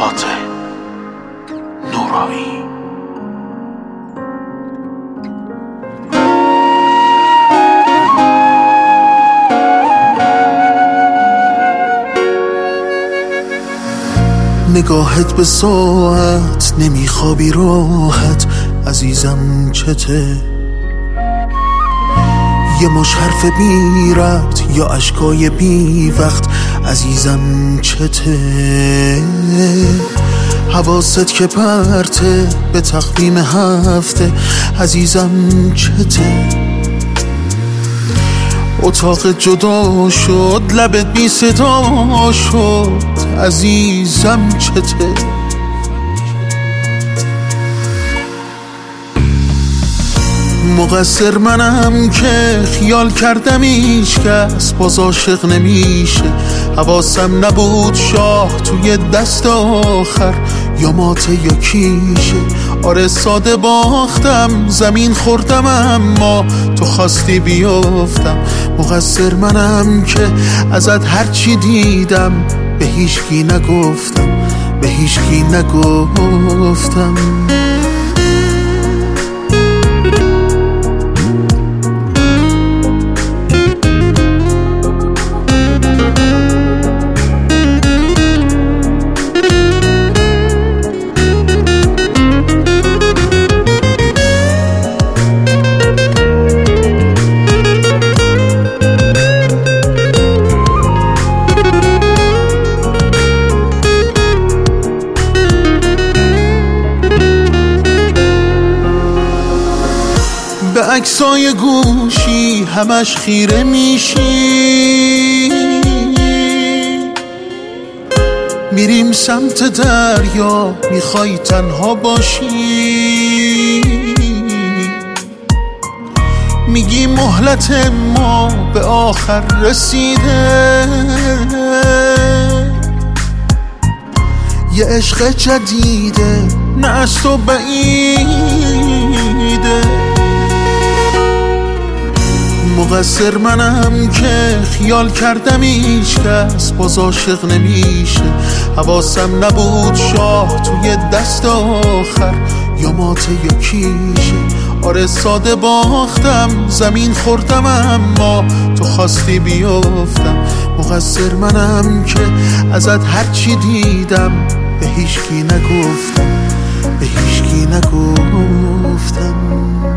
توسط نورایی. نگاهت به ساعت، نمیخوابی راحت عزیزم چته؟ یه مش حرف بی ربط یا اشکای بی وقت عزیزم چته؟ حواست که پرته به تقویم هفته عزیزم چته؟ اتاق جدا شد، لبت بی صدا شد عزیزم چته؟ مقصر منم که خیال کردم هیچ کس باز عاشق نمیشه. حواسم نبود شاه توی دست آخر یا ماته یا کیشه. آره ساده باختم، زمین خوردم اما تو خواستی بیافتم. مقصر منم که ازت هرچی دیدم به هیچکی نگفتم، به هیچکی نگفتم. به عکسای گوشی همش خیره میشی، میریم سمت دریا میخوای تنها باشی. میگی مهلت ما به آخر رسیده، یه عشق جدیده نه از تو بعیده. مقصر منم که خیال کردم هیچ کس باز عاشق نمیشه. حواسم نبود شاه توی دست آخر یا ماته یا کیشه. آره ساده باختم، زمین خوردم اما تو خواستی بیافتم. مقصر منم که ازت هرچی دیدم به هیچکی نگفتم، به هیچکی نگفتم.